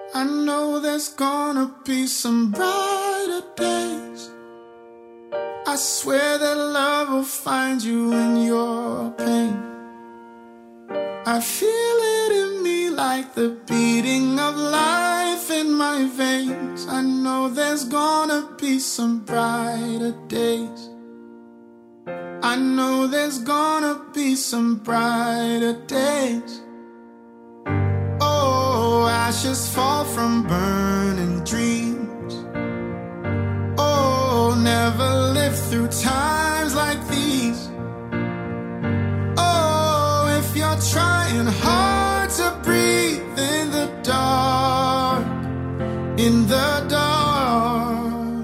I know there's gonna be some brighter days. I swear that love will find you in your pain. I feel it in me like the beating of life in my veins. I know there's gonna be some brighter days. I know there's gonna be some brighter days. Oh, ashes fall from burning dreams. Oh, never lived through times like these. Oh, if you're trying hard to breathe in the dark, in the dark,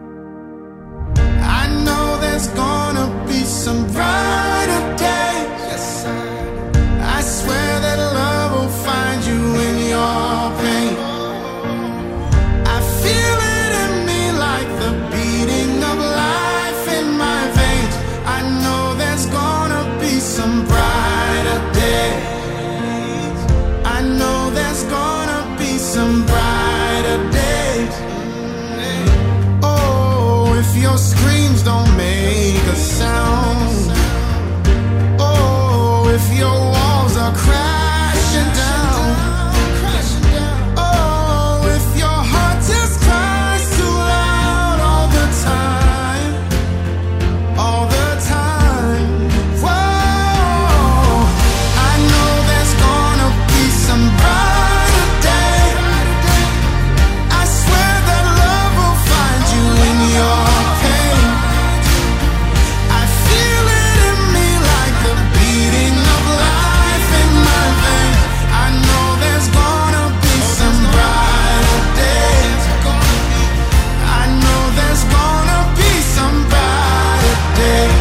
I know there's gonna be some brighter days. Yes, I swear that love will find you in your pain. I feel it in me like the beating of life in my veins. I know there's gonna be some brighter days. I know there's gonna be some brighter days. Oh, if your screams don't make a sound. Oh, if your walls are crashing down. Oh, if your heart just cries too loud all the time. All the time. Whoa, I know there's gonna be some brighter day. I swear that love will find you in your pain. I feel it in me like the beating of life in my veins. I know there's gonna be some brighter days. I know there's gonna be some brighter days.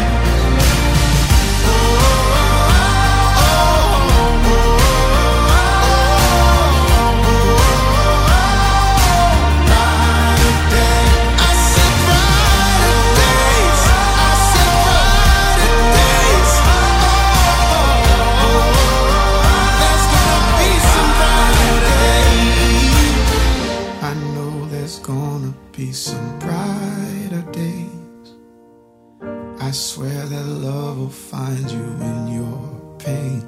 I know there's gonna be some brighter days. I swear that love will find you in your pain.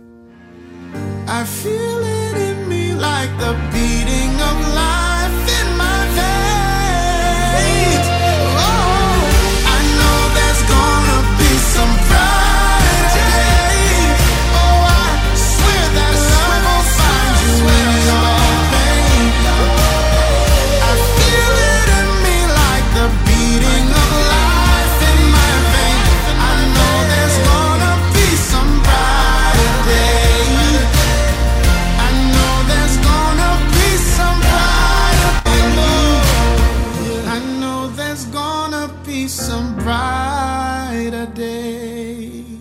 I feel it in me like the beating of life in my veins. Oh, I know there's gonna be some brighter days. Oh, I swear that love will find you in your pain. I feel it in me like the beating of life in my veins. I know there's gonna be some brighter days. I know there's gonna be some brighter days. I know there's gonna be some brighter days.